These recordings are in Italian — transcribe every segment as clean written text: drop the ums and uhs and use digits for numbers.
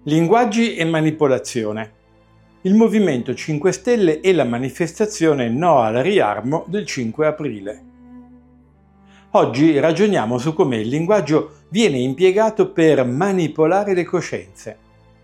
Linguaggi e manipolazione. Il Movimento 5 Stelle e la manifestazione No al riarmo del 5 aprile. Oggi ragioniamo su come il linguaggio viene impiegato per manipolare le coscienze.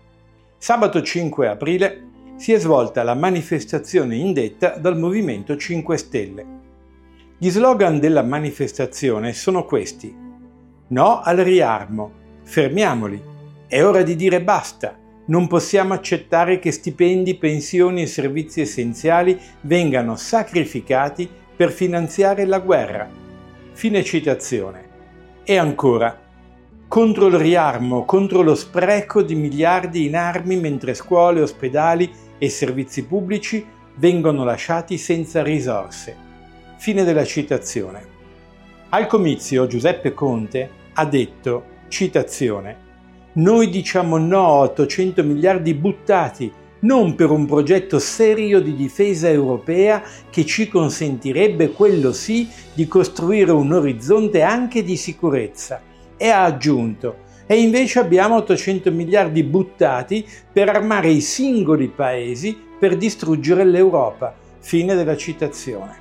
Sabato 5 aprile si è svolta la manifestazione indetta dal Movimento 5 Stelle. Gli slogan della manifestazione sono questi: No al riarmo, fermiamoli. È ora di dire basta. Non possiamo accettare che stipendi, pensioni e servizi essenziali vengano sacrificati per finanziare la guerra. Fine citazione. E ancora, contro il riarmo, contro lo spreco di miliardi in armi mentre scuole, ospedali e servizi pubblici vengono lasciati senza risorse. Fine della citazione. Al comizio Giuseppe Conte ha detto, citazione: noi diciamo no a 800 miliardi buttati, non per un progetto serio di difesa europea che ci consentirebbe, quello sì, di costruire un orizzonte anche di sicurezza. E ha aggiunto, e invece abbiamo 800 miliardi buttati per armare i singoli paesi per distruggere l'Europa. Fine della citazione.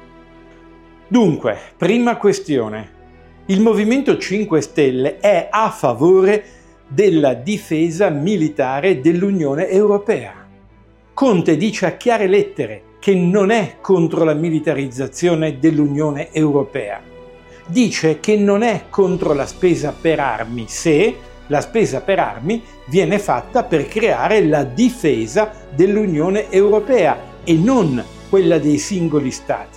Dunque, prima questione. Il Movimento 5 Stelle è a favore della difesa militare dell'Unione Europea. Conte dice a chiare lettere che non è contro la militarizzazione dell'Unione Europea. Dice che non è contro la spesa per armi, se la spesa per armi viene fatta per creare la difesa dell'Unione Europea e non quella dei singoli Stati.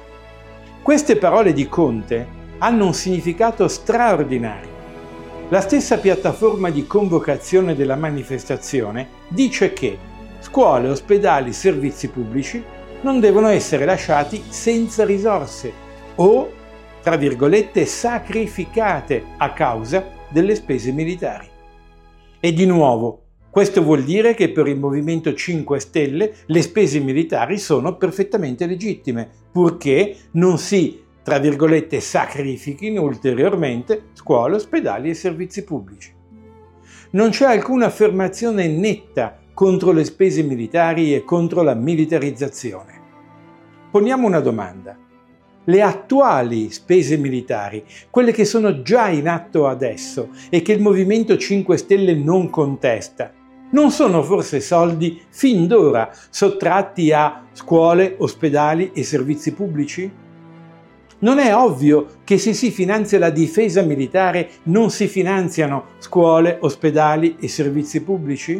Queste parole di Conte hanno un significato straordinario. La stessa piattaforma di convocazione della manifestazione dice che scuole, ospedali, servizi pubblici non devono essere lasciati senza risorse o, tra virgolette, sacrificate a causa delle spese militari. E di nuovo, questo vuol dire che per il Movimento 5 Stelle le spese militari sono perfettamente legittime, purché non si tra virgolette, sacrifichino ulteriormente scuole, ospedali e servizi pubblici. Non c'è alcuna affermazione netta contro le spese militari e contro la militarizzazione. Poniamo una domanda. Le attuali spese militari, quelle che sono già in atto adesso e che il Movimento 5 Stelle non contesta, non sono forse soldi fin d'ora sottratti a scuole, ospedali e servizi pubblici? Non è ovvio che se si finanzia la difesa militare non si finanziano scuole, ospedali e servizi pubblici?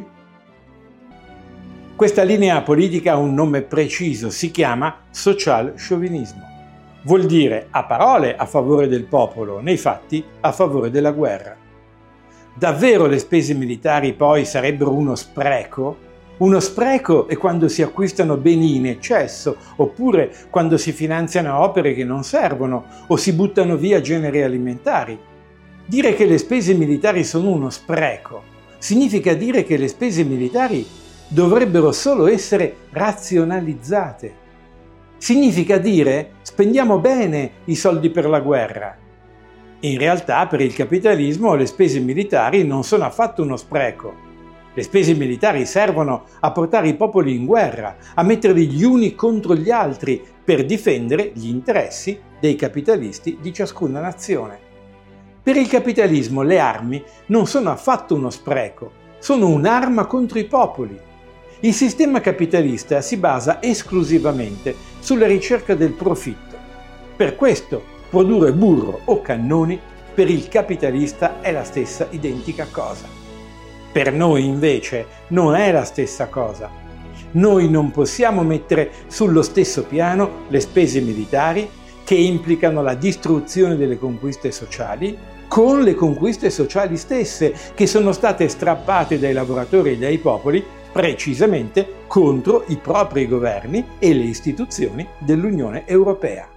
Questa linea politica ha un nome preciso, si chiama social-sciovinismo. Vuol dire a parole a favore del popolo, nei fatti a favore della guerra. Davvero le spese militari poi sarebbero uno spreco? Uno spreco è quando si acquistano beni in eccesso, oppure quando si finanziano opere che non servono o si buttano via generi alimentari. Dire che le spese militari sono uno spreco significa dire che le spese militari dovrebbero solo essere razionalizzate. Significa dire spendiamo bene i soldi per la guerra. In realtà per il capitalismo le spese militari non sono affatto uno spreco. Le spese militari servono a portare i popoli in guerra, a metterli gli uni contro gli altri per difendere gli interessi dei capitalisti di ciascuna nazione. Per il capitalismo le armi non sono affatto uno spreco, sono un'arma contro i popoli. Il sistema capitalista si basa esclusivamente sulla ricerca del profitto. Per questo produrre burro o cannoni per il capitalista è la stessa identica cosa. Per noi invece non è la stessa cosa. Noi non possiamo mettere sullo stesso piano le spese militari, che implicano la distruzione delle conquiste sociali, con le conquiste sociali stesse, che sono state strappate dai lavoratori e dai popoli precisamente contro i propri governi e le istituzioni dell'Unione Europea.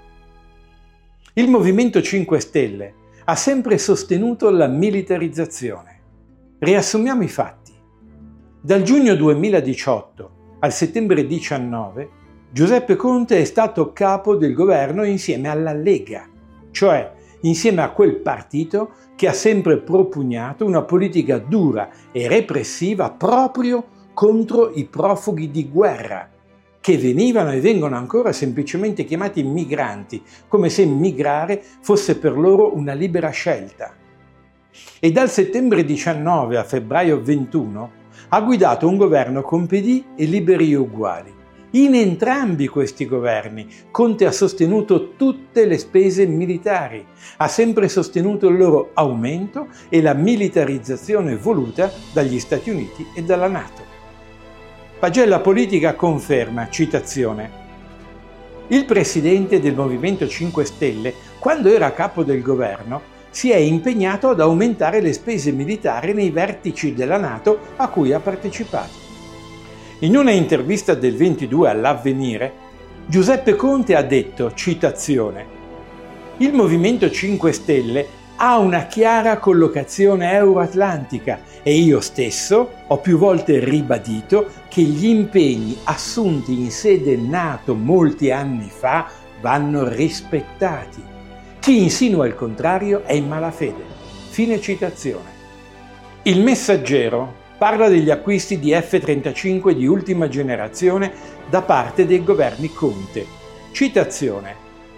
Il Movimento 5 Stelle ha sempre sostenuto la militarizzazione. Riassumiamo i fatti. Dal giugno 2018 al settembre 19, Giuseppe Conte è stato capo del governo insieme alla Lega, cioè insieme a quel partito che ha sempre propugnato una politica dura e repressiva proprio contro i profughi di guerra, che venivano e vengono ancora semplicemente chiamati migranti, come se migrare fosse per loro una libera scelta. E dal settembre 19 a febbraio 21 ha guidato un governo con PD e Liberi Uguali. In entrambi questi governi Conte ha sostenuto tutte le spese militari, ha sempre sostenuto il loro aumento e la militarizzazione voluta dagli Stati Uniti e dalla NATO. Pagella Politica conferma, citazione: il presidente del Movimento 5 Stelle, quando era a capo del governo, si è impegnato ad aumentare le spese militari nei vertici della NATO a cui ha partecipato. In una intervista del 22 all'Avvenire, Giuseppe Conte ha detto, citazione: il Movimento 5 Stelle ha una chiara collocazione euroatlantica e io stesso ho più volte ribadito che gli impegni assunti in sede NATO molti anni fa vanno rispettati. Chi insinua il contrario è in malafede. Fine citazione. Il Messaggero parla degli acquisti di F-35 di ultima generazione da parte dei governi Conte. Citazione: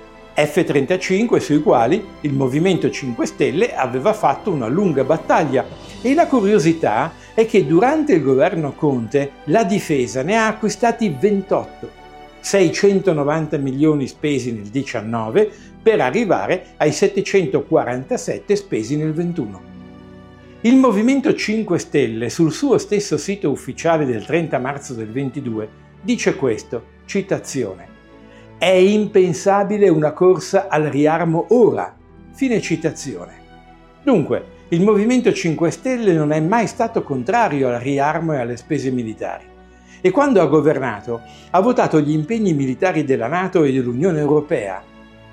F-35 sui quali il Movimento 5 Stelle aveva fatto una lunga battaglia e la curiosità è che durante il governo Conte la difesa ne ha acquistati 28, 690 milioni spesi nel 19 per arrivare ai 747 spesi nel 21. Il Movimento 5 Stelle sul suo stesso sito ufficiale del 30 marzo del 22 dice questo, citazione: è impensabile una corsa al riarmo ora, fine citazione. Dunque, il Movimento 5 Stelle non è mai stato contrario al riarmo e alle spese militari e quando ha governato ha votato gli impegni militari della NATO e dell'Unione Europea.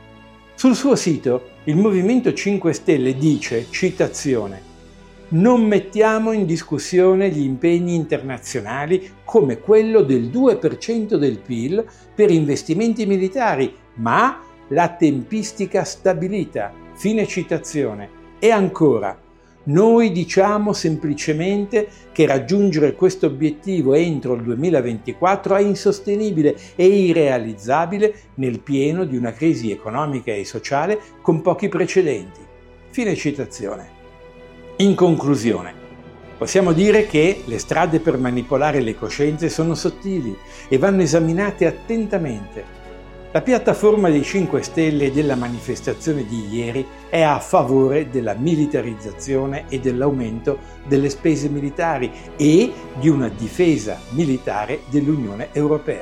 Sul suo sito il Movimento 5 Stelle dice, citazione: non mettiamo in discussione gli impegni internazionali come quello del 2% del PIL per investimenti militari, ma la tempistica stabilita. Fine citazione. E ancora, noi diciamo semplicemente che raggiungere questo obiettivo entro il 2024 è insostenibile e irrealizzabile nel pieno di una crisi economica e sociale con pochi precedenti. Fine citazione. In conclusione, possiamo dire che le strade per manipolare le coscienze sono sottili e vanno esaminate attentamente. La piattaforma dei 5 Stelle e della manifestazione di ieri è a favore della militarizzazione e dell'aumento delle spese militari e di una difesa militare dell'Unione Europea.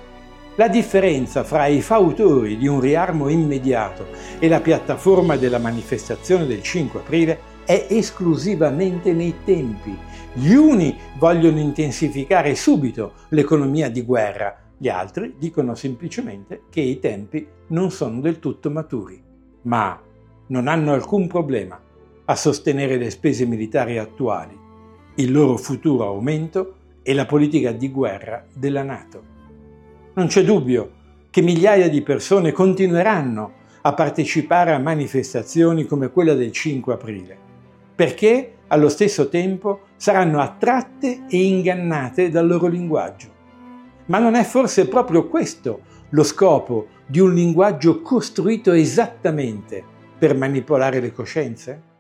La differenza fra i fautori di un riarmo immediato e la piattaforma della manifestazione del 5 aprile è esclusivamente nei tempi. Gli uni vogliono intensificare subito l'economia di guerra, gli altri dicono semplicemente che i tempi non sono del tutto maturi, ma non hanno alcun problema a sostenere le spese militari attuali, il loro futuro aumento e la politica di guerra della NATO. Non c'è dubbio che migliaia di persone continueranno a partecipare a manifestazioni come quella del 5 aprile, perché allo stesso tempo saranno attratte e ingannate dal loro linguaggio. Ma non è forse proprio questo lo scopo di un linguaggio costruito esattamente per manipolare le coscienze?